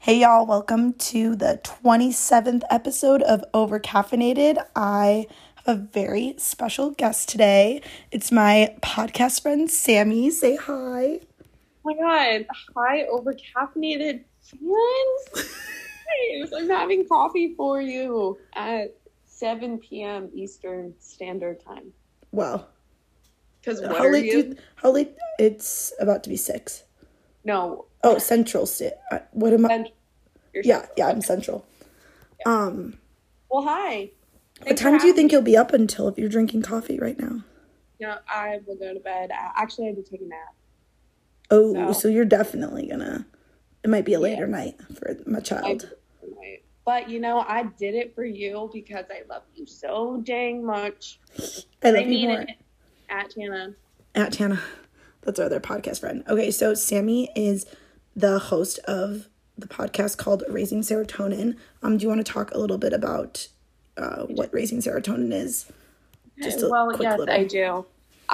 Hey y'all, welcome to the 27th episode of Overcaffeinated. I have a very special guest today. It's my podcast friend, Sammy. Say hi. Oh my god, hi overcaffeinated fans. Guys, I'm having coffee for you at 7 p.m. Eastern Standard Time. Wow. Because what are you? How late? It's about to be 6. No. Oh, Central. What am I? Yeah, I'm Central. Yeah. Well, hi. What time do you think you'll be up until if you're drinking coffee right now? Yeah, I will go to bed. Actually, I had to take a nap. Oh, so you're definitely gonna... It might be a later night for my child. But, I did it for you because I love you so dang much. I love you more. At Tana. At Tana. That's our other podcast friend. Okay, so Sammy is the host of the podcast called Raising Serotonin. Do you want to talk a little bit about what Raising Serotonin is? Yes, I do.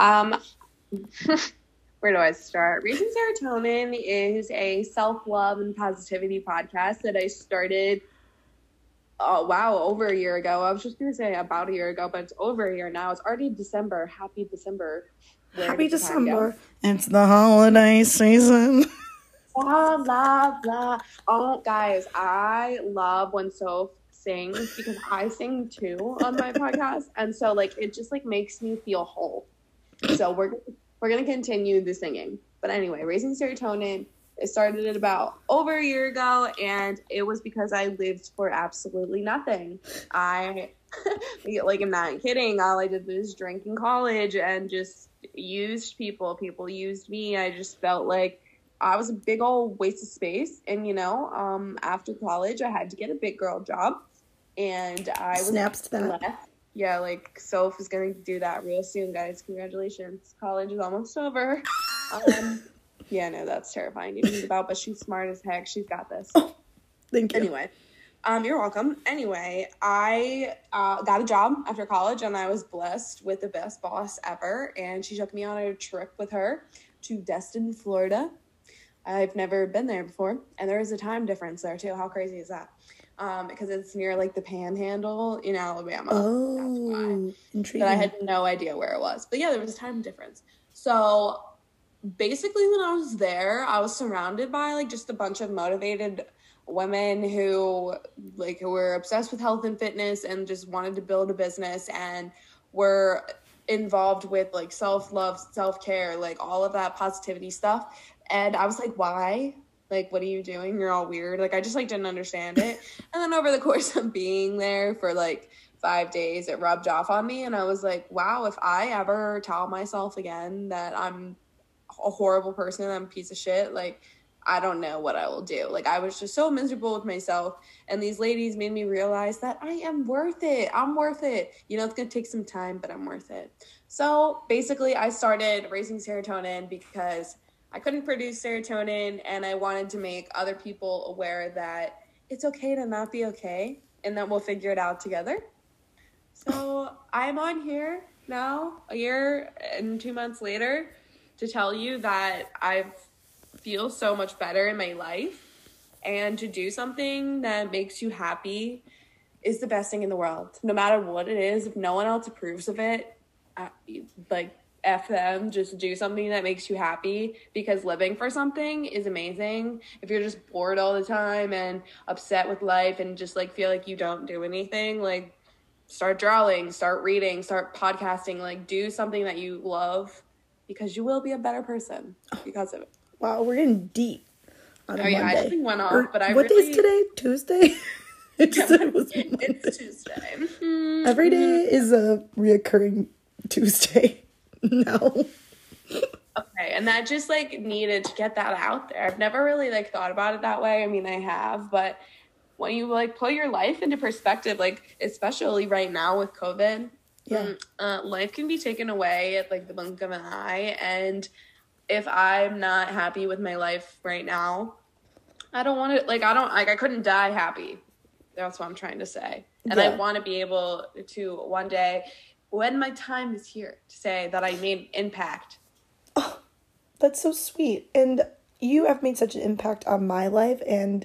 Where do I start? Raising Serotonin is a self-love and positivity podcast that I started, over a year ago. I was just going to say about a year ago, but it's over a year now. It's already December. Happy December. Happy December. It's the holiday season. Blah, blah, blah. Oh, guys, I love when Soph sings because I sing too on my podcast. And so, it just, makes me feel whole. So we're going to continue the singing. But anyway, Raising Serotonin, it started about over a year ago, and it was because I lived for absolutely nothing. I'm not kidding. All I did was drink in college and just used people. People used me. I just felt like I was a big old waste of space. And, after college, I had to get a big girl job. And I was snaps to that. Left. Yeah, Soph is going to do that real soon, guys. Congratulations. College is almost over. Yeah, no, that's terrifying to think about, but she's smart as heck. She's got this. Oh, thank you. Anyway, you're welcome. Anyway, I got a job after college, and I was blessed with the best boss ever. And she took me on a trip with her to Destin, Florida. I've never been there before, and there is a time difference there too. How crazy is that? Because it's near the Panhandle in Alabama. Oh, that's why. Intriguing. But I had no idea where it was. But yeah, there was a time difference. So basically, when I was there, I was surrounded by just a bunch of motivated women who were obsessed with health and fitness and just wanted to build a business and were involved with self-love, self-care, all of that positivity stuff. And I was like, why? What are you doing? You're all weird. I just didn't understand it. And then over the course of being there for 5 days, it rubbed off on me. And I was like, wow, if I ever tell myself again that I'm a horrible person, I'm a piece of shit, I don't know what I will do. I was just so miserable with myself. And these ladies made me realize that I am worth it. I'm worth it. It's going to take some time, but I'm worth it. So basically, I started Raising Serotonin because I couldn't produce serotonin, and I wanted to make other people aware that it's okay to not be okay, and that we'll figure it out together. So I'm on here now, a year and 2 months later, to tell you that I feel so much better in my life, and to do something that makes you happy is the best thing in the world. No matter what it is, if no one else approves of it, F them, just do something that makes you happy, because living for something is amazing. If you're just bored all the time and upset with life and just feel like you don't do anything, start drawing, start reading, start podcasting, do something that you love, because you will be a better person because of it. Wow, we're getting deep on a Monday. I just went off, but what day is today? Tuesday? It's Tuesday. Every day is a reoccurring Tuesday. No. Okay, and that just needed to get that out there. I've never really thought about it that way. I mean, I have, but when you put your life into perspective, especially right now with COVID, yeah, life can be taken away at the blink of an eye. And if I'm not happy with my life right now, I don't want to I couldn't die happy. That's what I'm trying to say. And yeah. I want to be able to one day, when my time is here, to say that I made impact. Oh, that's so sweet. And you have made such an impact on my life and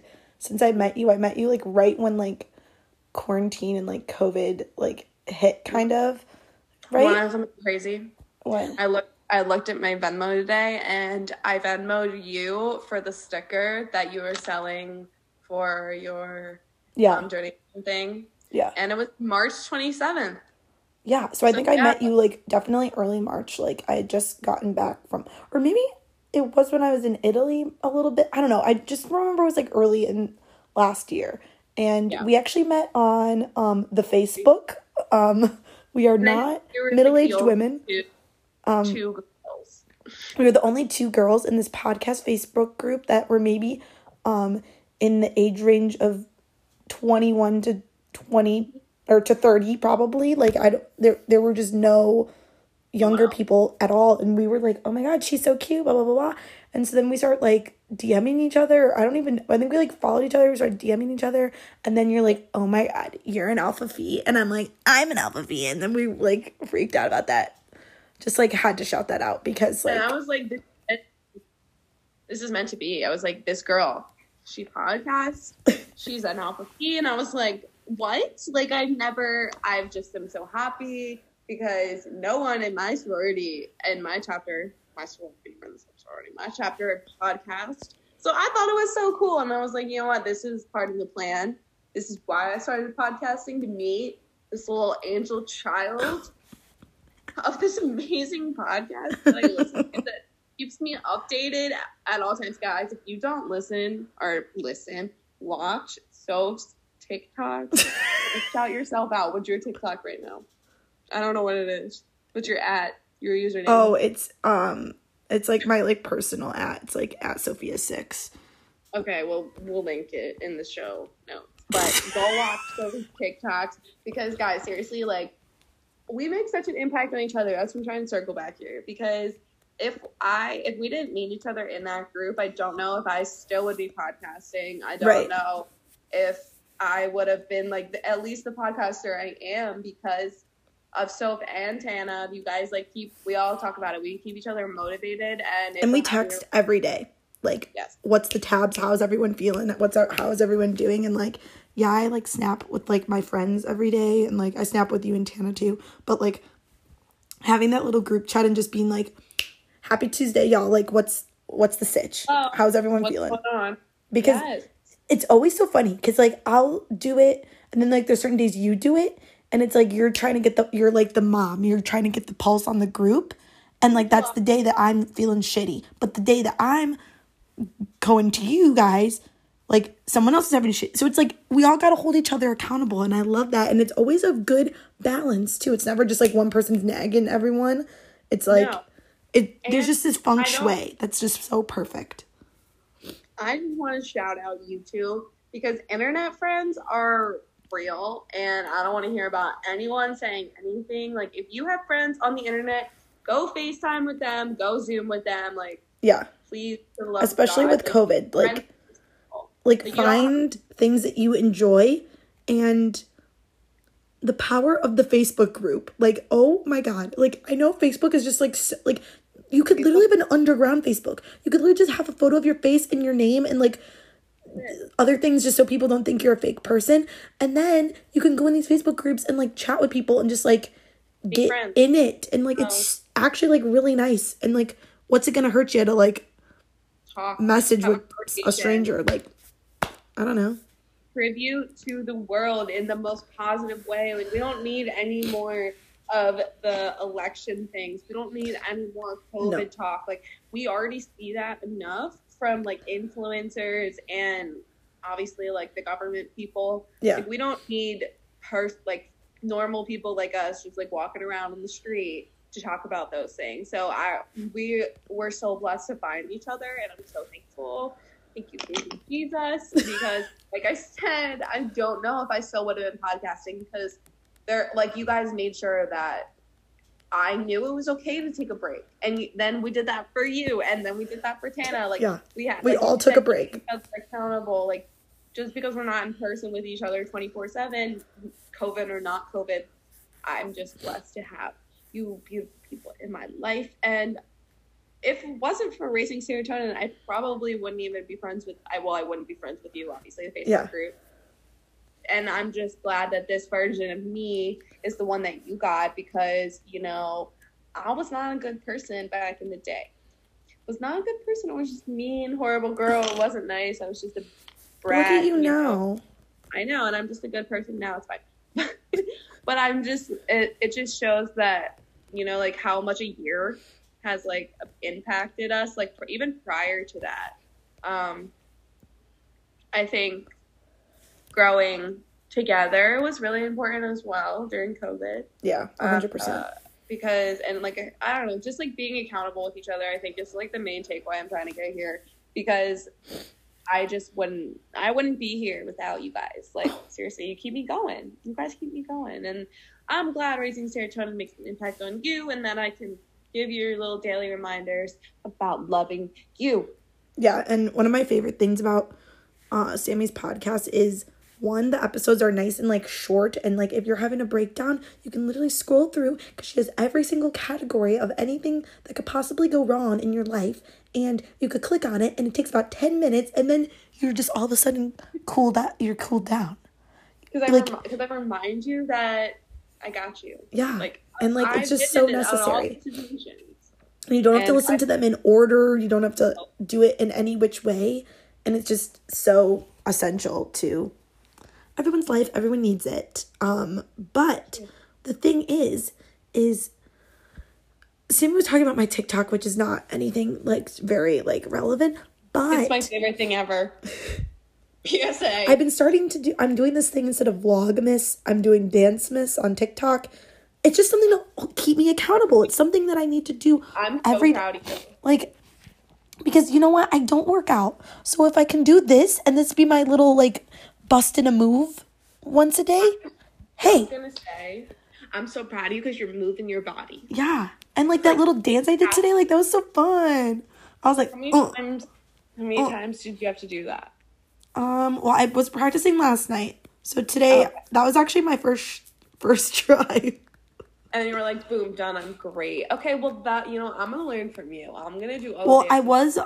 since I met you like right when like quarantine and like COVID like hit kind of, right? Want to know something crazy? What? I looked at my Venmo today, and I Venmo'd you for the sticker that you were selling for your donation thing. Yeah. And it was March 27th. Yeah, so I think I met you like definitely early March. Like I had just gotten back from, or maybe it was when I was in Italy a little bit. I don't know. I just remember it was like early in last year, and we actually met on the Facebook. We are not middle-aged women. Two girls. We were the only two girls in this podcast Facebook group that were maybe in the age range of 21 to 20 or to 30 probably. Like there were just no younger people at all, and we were like, oh my god, she's so cute, blah blah blah blah. And so then we start like DMing each other. I think we like followed each other, we started DMing each other, and then you're like, oh my god, you're an alpha phi, and I'm like, I'm an alpha phi, and then we like freaked out about that. Just like had to shout that out because like, and I was like, this is meant to be. I was like, this girl, she podcasts, she's an alpha phi, and I was like, what? Like I've just am so happy because no one in my sorority and my chapter podcast. So I thought it was so cool, and I was like, you know what? This is part of the plan. This is why I started podcasting, to meet this little angel child of this amazing podcast that I listen to that keeps me updated at all times. Guys, if you don't watch TikTok, shout yourself out. What's your TikTok right now? I don't know what it is. What's your username? Oh, it's like my like personal @ it's like @Sophia6. Okay, well, we'll link it in the show notes. But go watch those TikToks because, guys, seriously, like, we make such an impact on each other. That's what I'm trying to circle back here. Because if we didn't meet each other in that group, I don't know if I still would be podcasting. I don't know if I would have been like at least the podcaster I am because of Soph and Tana. You guys like we all talk about it. We keep each other motivated, and we text every day. Like, what's the tabs? How is everyone feeling? How is everyone doing? And like, yeah, I like snap with like my friends every day, and like I snap with you and Tana too. But like having that little group chat and just being like, "Happy Tuesday, y'all!" Like, what's the sitch? How's everyone feeling? What's going on? Because it's always so funny. Because like I'll do it, and then like there's certain days you do it, and it's like you're trying to get you're like the mom. You're trying to get the pulse on the group, and like that's the day that I'm feeling shitty. But the day that I'm going to you guys, like someone else is having shit. So it's like we all got to hold each other accountable, and I love that. And it's always a good balance too. It's never just like one person's nagging everyone. It's like there's just this feng shui that's just so perfect. I just want to shout out you two because internet friends are real, and I don't want to hear about anyone saying anything. Like, if you have friends on the internet, go FaceTime with them, go Zoom with them. Like, please, for the love especially of God, with COVID, like find things that you enjoy, and the power of the Facebook group. Like, oh my god, like I know Facebook is just like you could literally have an underground Facebook. You could literally just have a photo of your face and your name and like other things just so people don't think you're a fake person. And then you can go in these Facebook groups and like chat with people and just like get in it. And like it's actually like really nice. And like what's it gonna hurt you to like message with a stranger? Like, I don't know. Tribute to the world in the most positive way. Like, we don't need any more of the election things. We don't need any more COVID talk. Like, we already see that enough from like influencers and obviously like the government people. Like, we don't need like normal people like us just like walking around in the street to talk about those things. So we're so blessed to find each other, and I'm so thankful. Thank you, Jesus, because like I said, I don't know if I still would have been podcasting because you guys made sure that I knew it was okay to take a break. And then we did that for you, and then we did that for Tana. Like, we all took a break. Accountable. Like, just because we're not in person with each other 24/7, COVID or not COVID, I'm just blessed to have you beautiful people in my life. And if it wasn't for Raising Serotonin, I probably wouldn't even be friends with, I wouldn't be friends with you, obviously, the Facebook group. And I'm just glad that this version of me is the one that you got because, you know, I was not a good person back in the day. I was not a good person. I was just mean, horrible girl. It wasn't nice. I was just a brat. Look at you now. I know, and I'm just a good person now. It's fine. But I'm just, it just shows that, you know, like how much a year has like impacted us, like even prior to that. I think growing together was really important as well during COVID. Yeah, 100%. Because, and like, I don't know, just like being accountable with each other, I think is like the main takeaway I'm trying to get here. Because I wouldn't be here without you guys. Like, seriously, you keep me going. You guys keep me going. And I'm glad Raising Serotonin makes an impact on you and that I can give you your little daily reminders about loving you. Yeah, and one of my favorite things about Sammy's podcast is, one, the episodes are nice and like short, and like if you're having a breakdown, you can literally scroll through because she has every single category of anything that could possibly go wrong in your life, and you could click on it and it takes about 10 minutes and then you're just all of a sudden cooled down. Because I remind you that I got you. Yeah, like, and like it's just so necessary. You don't have to listen to them in order. You don't have to do it in any which way. And it's just so essential to everyone's life. Everyone needs it. But the thing is Sammy was talking about my TikTok, which is not anything like very like relevant, but it's my favorite thing ever. PSA. I'm doing this thing instead of Vlogmas. I'm doing Dancemas on TikTok. It's just something to keep me accountable. It's something that I need to do. I'm so proud of you. Like, because you know what? I don't work out. So if I can do this and this be my little, like, bust in a move once a day, hey. I was going to say, I'm so proud of you because you're moving your body. Yeah. And, like, that little dance I did today, like, that was so fun. I was like, How many times did you have to do that? Well, I was practicing last night. So today, that was actually my first try. And then you were like, boom, done, I'm great. Okay, well, that, you know, I'm going to learn from you. I'm going to do all Well, I was,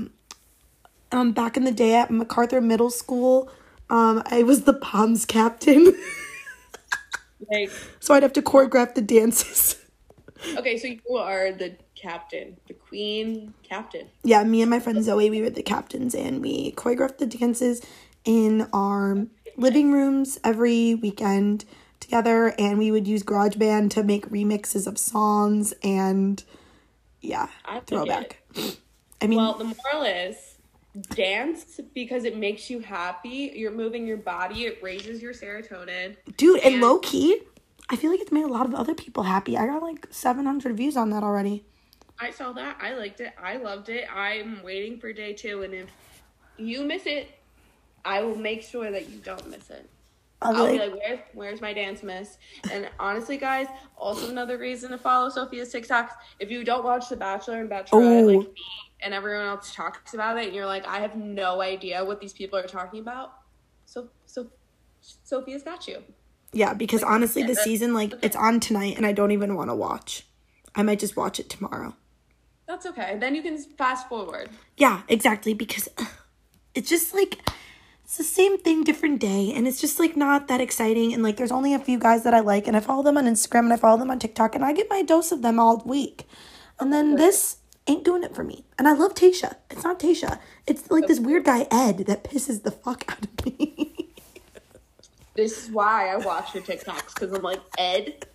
back in the day at MacArthur Middle School, I was the POMS captain. Like, so I'd have to choreograph the dances. Okay, so you are the captain, the queen captain. Yeah, me and my friend Zoe, we were the captains, and we choreographed the dances in our living rooms every weekend together, and we would use GarageBand to make remixes of songs, and yeah, throwback. I mean, well, the moral is dance because it makes you happy. You're moving your body. It raises your serotonin. Dude, and low key, I feel like it's made a lot of other people happy. I got like 700 views on that already. I saw that. I liked it. I loved it. I'm waiting for day 2, and if you miss it, I will make sure that you don't miss it. I'll be like, where's my dance miss? And honestly, guys, also another reason to follow Sophia's TikToks. If you don't watch The Bachelor and Bachelorette, like me and everyone else talks about it, and you're like, I have no idea what these people are talking about, so Sophia's got you. Yeah, because honestly, the season, like, it's on tonight, and I don't even want to watch. I might just watch it tomorrow. That's okay. Then you can fast forward. Yeah, exactly, because it's just, like, it's the same thing, different day, and it's just, like, not that exciting, and, like, there's only a few guys that I like, and I follow them on Instagram, and I follow them on TikTok, and I get my dose of them all week. And then this ain't doing it for me. And I love Tayshia. It's not Tayshia. It's, like, this weird guy, Ed, that pisses the fuck out of me. This is why I watch your TikToks, because I'm like, Ed,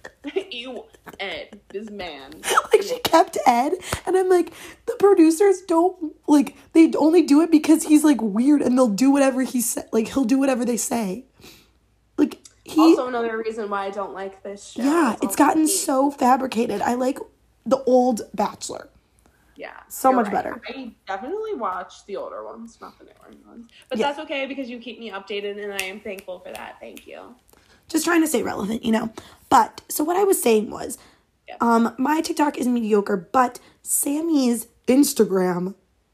this man. Like, she kept Ed, and I'm like, the producers don't, like, they only do it because he's, like, weird, and they'll do whatever he said, like, he'll do whatever they say. Like, also another reason why I don't like this show. Yeah, it's gotten so fabricated. I like the old Bachelor. Yeah. So much better. I definitely watch the older ones, not the newer ones. But that's okay because you keep me updated, and I am thankful for that. Thank you. Just trying to stay relevant, you know. But, so what I was saying was, my TikTok is mediocre, but Sammy's Instagram,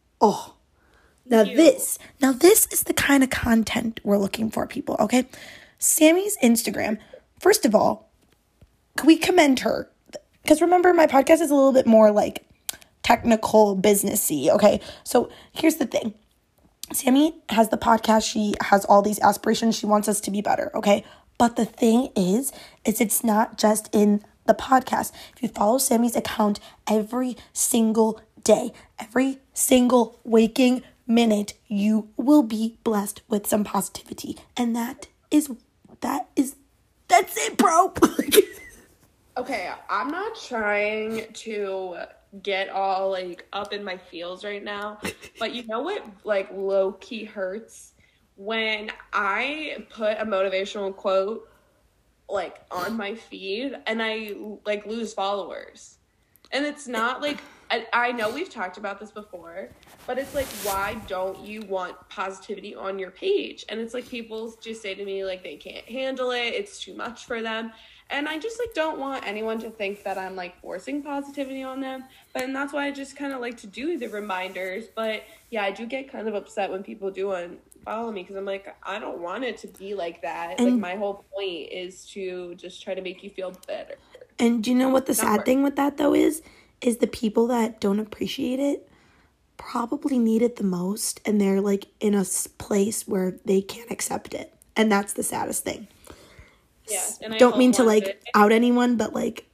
Now this is the kind of content we're looking for, people, okay? Sammy's Instagram, first of all, can we commend her? Because remember, my podcast is a little bit more, like, technical businessy, okay? So here's the thing. Sammy has the podcast. She has all these aspirations. She wants us to be better, okay? But the thing is it's not just in the podcast. If you follow Sammy's account every single day, every single waking minute, you will be blessed with some positivity. And that's it, bro. Okay, I'm not trying to get all like up in my feels right now, but you know what like low-key hurts? When I put a motivational quote like on my feed and I like lose followers. And it's not like, I know we've talked about this before, but it's like, why don't you want positivity on your page? And it's like people just say to me like they can't handle it, it's too much for them. And I just like don't want anyone to think that I'm like forcing positivity on them. And that's why I just kind of like to do the reminders. But yeah, I do get kind of upset when people do unfollow me because I'm like, I don't want it to be like that. And like my whole point is to just try to make you feel better. And do you know what the sad thing with that though is the people that don't appreciate it probably need it the most, and they're like in a place where they can't accept it. And that's the saddest thing. Yeah, and I don't mean to like out anyone, but like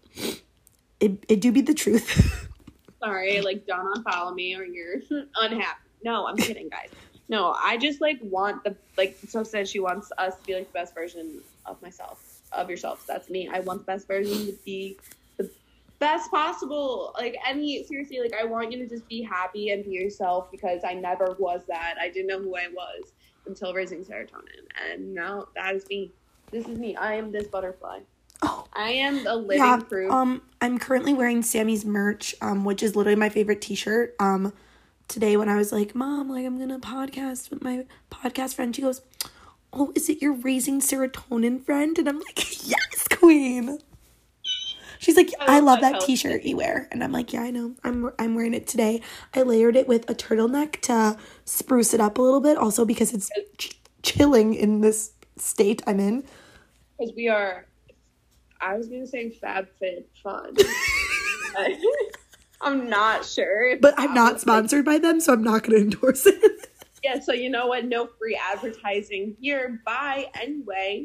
it do be the truth. Sorry, like don't unfollow me or you're unhappy. No, I'm kidding, guys. No, I just like want the like so said she wants us to be like the best version of myself, of yourself. That's me. I want the best version to be the best possible. Like seriously, like I want you to just be happy and be yourself because I never was that. I didn't know who I was until Raising Serotonin, and now that is me. This is me. I am this butterfly. Oh, I am the living proof. I'm currently wearing Sammy's merch, which is literally my favorite t-shirt. Today when I was like, Mom, like I'm gonna podcast with my podcast friend, she goes, oh, is it your Raising Serotonin friend? And I'm like, yes, queen. She's like, I love that t-shirt you wear. And I'm like, yeah, I know. I'm wearing it today. I layered it with a turtleneck to spruce it up a little bit. Also because it's chilling in this state I'm in. Because we are, I was going to say FabFitFun. I'm not sure. But I'm not sponsored by them, so I'm not going to endorse it. Yeah, so you know what? No free advertising here. Bye anyway.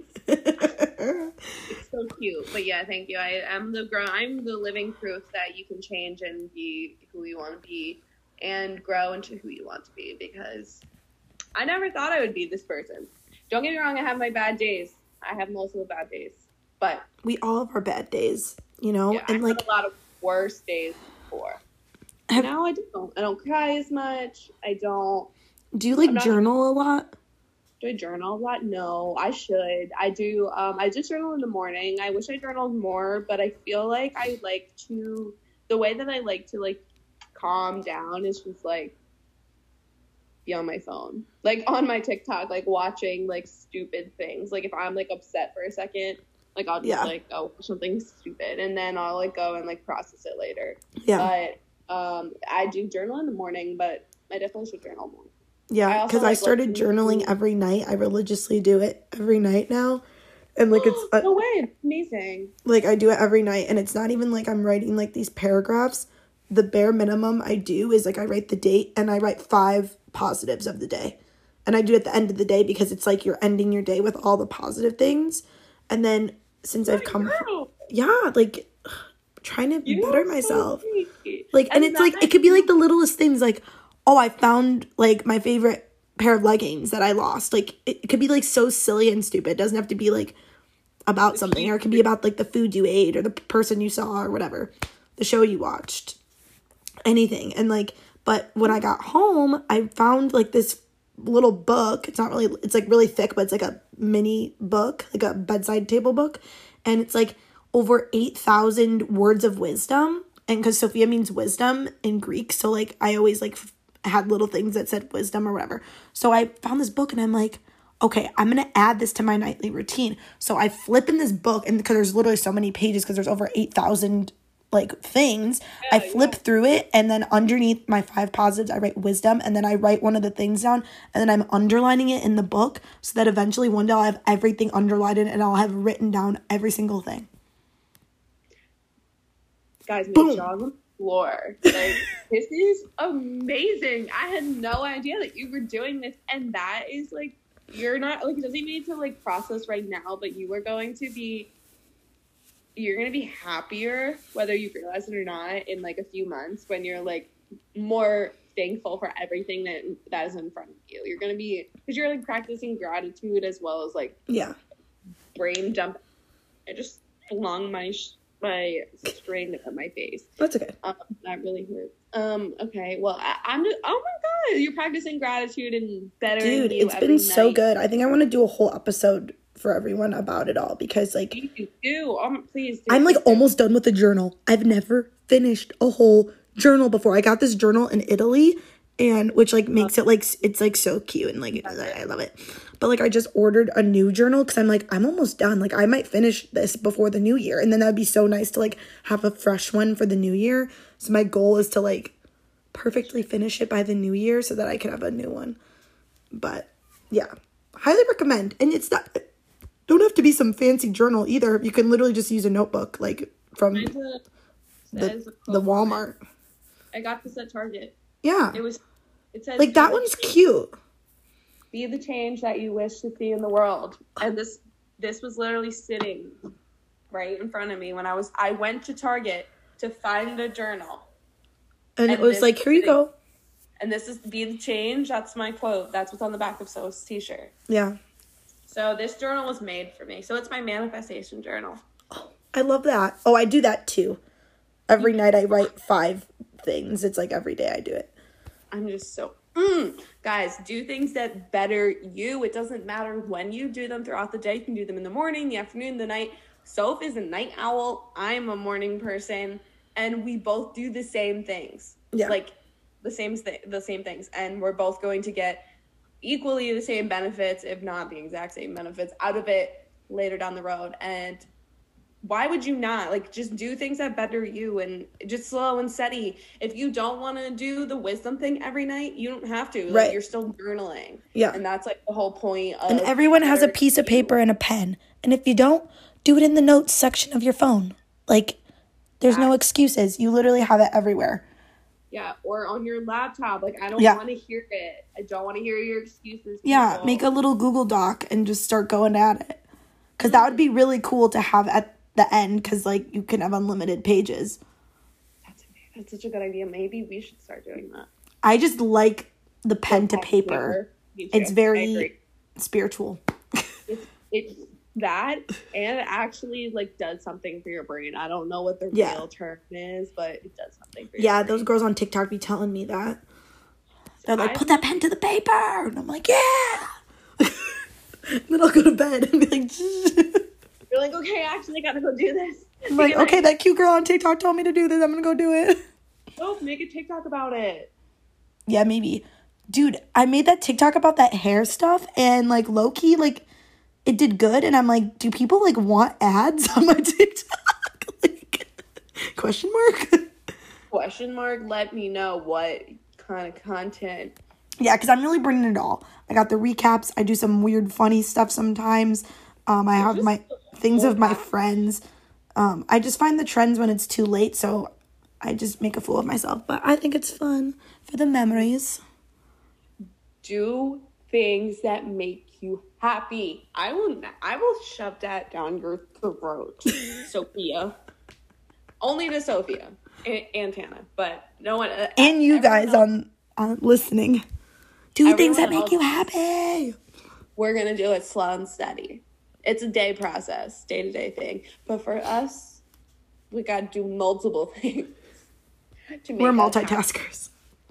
It's so cute. But yeah, thank you. I'm the living proof that you can change and be who you want to be and grow into who you want to be, because I never thought I would be this person. Don't get me wrong, I have my bad days. I have multiple bad days. But we all have our bad days, you know? Yeah, and I had a lot of worse days before. Now I don't. I don't cry as much. Do you like journal a lot? Do I journal a lot? No, I should. I do. I just journal in the morning. I wish I journaled more, but I feel like the way that I like to like calm down is just like be on my phone, like on my TikTok, like watching like stupid things. Like if I'm like upset for a second, like I'll just like go something stupid and then I'll like go and like process it later. Yeah. But I do journal in the morning, but I definitely should journal more. Yeah, because I started journaling every night. I religiously do it every night now. And like it's no way, it's amazing. Like I do it every night, and it's not even like I'm writing like these paragraphs. The bare minimum I do is like I write the date and I write 5 positives of the day. And I do it at the end of the day because it's like you're ending your day with all the positive things. And then since I've come like trying to better myself. Like and it's like it could be like the littlest things, like, oh, I found like my favorite pair of leggings that I lost. Like it could be like so silly and stupid. It doesn't have to be like about something, or it could be about like the food you ate or the person you saw or whatever, the show you watched, anything. And like, but when I got home, I found like this little book. It's like really thick, but it's like a mini book, like a bedside table book. And it's like over 8,000 words of wisdom. And because Sophia means wisdom in Greek. So like I always like had little things that said wisdom or whatever. So I found this book and I'm like, okay, I'm going to add this to my nightly routine. So I flip in this book, and because there's literally so many pages, because there's over 8,000 like things, I flip through it, and then underneath my 5 positives, I write wisdom, and then I write one of the things down, and then I'm underlining it in the book so that eventually one day I'll have everything underlined and I'll have written down every single thing. Guys, make sure floor. Like, this is amazing. I had no idea that you were doing this. And that is, like, you're not, like, it doesn't need to, like, process right now, but you're going to be happier, whether you realize it or not, in, like, a few months when you're, like, more thankful for everything that is in front of you. You're going to be, because you're, like, practicing gratitude as well as, like, brain dump. I just flung my string at my face. That's okay. That really hurt. Okay, well, I'm just, oh my god, you're practicing gratitude and bettering you. Dude, it's been so good. I think I want to do a whole episode for everyone about it all, because, like, you do. Please do. I'm, like, almost done with the journal. I've never finished a whole journal before. I got this journal in Italy, and which, like, makes it, like, it's, like, so cute, and, like, I love it. But, like, I just ordered a new journal because I'm like, I'm almost done. Like, I might finish this before the new year, and then that would be so nice to, like, have a fresh one for the new year. So my goal is to, like, perfectly finish it by the new year so that I can have a new one. But yeah, highly recommend. And it's not, don't have to be some fancy journal either. You can literally just use a notebook, like, from the Walmart. I got this at Target. Yeah. It says, like, that one's cute. Be the change that you wish to see in the world. And this was literally sitting right in front of me when I went to Target to find a journal. And it was like, here you go. And this is be the change. That's my quote. That's what's on the back of So's t-shirt. Yeah. So this journal was made for me. So it's my manifestation journal. Oh, I love that. Oh, I do that too. Every night I write 5 things. It's like every day I do it. I'm just so... Guys, do things that better you. It doesn't matter when you do them throughout the day. You can do them in the morning, the afternoon, the night. Soph is a night owl. I'm a morning person. And we both do the same things. Yeah. Like, the same things. And we're both going to get equally the same benefits, if not the exact same benefits, out of it later down the road. And why would you not? Like, just do things that better you, and just slow and steady. If you don't want to do the wisdom thing every night, you don't have to. Like, right. You're still journaling. Yeah. And that's, like, the whole point of... And everyone has a piece of paper and a pen. And if you don't, do it in the notes section of your phone. Like, there's no excuses. You literally have it everywhere. Yeah, or on your laptop. Like, I don't want to hear it. I don't want to hear your excuses. Yeah, make a little Google Doc and just start going at it. Because that would be really cool to have at the end, because, like, you can have unlimited pages. That's such a good idea. Maybe we should start doing that. I just like the pen to paper. It's very spiritual. It's that, and it actually, like, does something for your brain. I don't know what the real term is, but it does something for your brain. Those girls on TikTok be telling me that. They're like, put that pen to the paper. And I'm like, yeah. And then I'll go to bed and be like, you're like, okay, I actually gotta go do this. I'm like, okay, that cute girl on TikTok told me to do this. I'm gonna go do it. Oh, make a TikTok about it. Yeah, maybe. Dude, I made that TikTok about that hair stuff, and, like, low-key, like, it did good. And I'm like, do people, like, want ads on my TikTok? Like, question mark? Question mark? Let me know what kind of content. Yeah, because I'm really bringing it all. I got the recaps. I do some weird, funny stuff sometimes. I have my things of my friends. I just find the trends when it's too late, so I just make a fool of myself. But I think it's fun for the memories. Do things that make you happy. I will shove that down your throat, Sophia. Only to Sophia and Tana, but no one. And you guys on listening. Do things that make you happy. We're gonna do it slow and steady. It's a day process, day-to-day thing. But for us, we gotta do multiple things. We're multitaskers.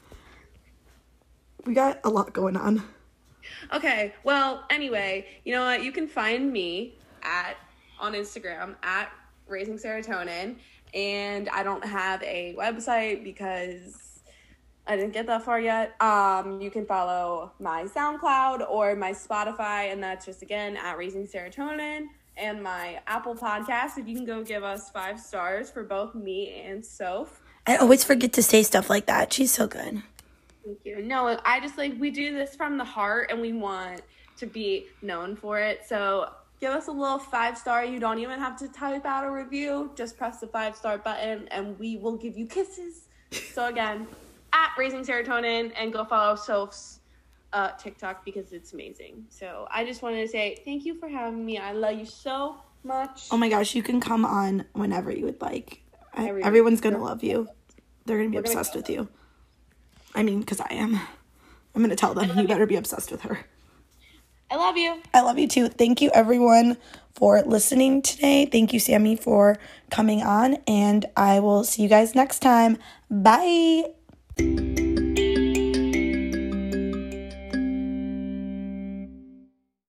We got a lot going on. Okay, well, anyway, you know what? You can find me on Instagram at Raising Serotonin, and I don't have a website because I didn't get that far yet. You can follow my SoundCloud or my Spotify, and that's just, again, at Raising Serotonin, and my Apple Podcast. If you can go give us 5 stars for both me and Soph. I always forget to say stuff like that. She's so good. Thank you. No, I just, like, we do this from the heart, and we want to be known for it. So give us a little 5-star. You don't even have to type out a review. Just press the 5-star button, and we will give you kisses. So again, at Raising Serotonin, and go follow Soph's TikTok because it's amazing. So I just wanted to say thank you for having me. I love you so much. Oh my gosh, you can come on whenever you would like. Everyone's gonna love you. They're gonna be obsessed with you. I mean, because I am. I'm gonna tell them you better be obsessed with her. I love you. I love you too. Thank you everyone for listening today. Thank you, Sammy, for coming on, and I will see you guys next time. Bye.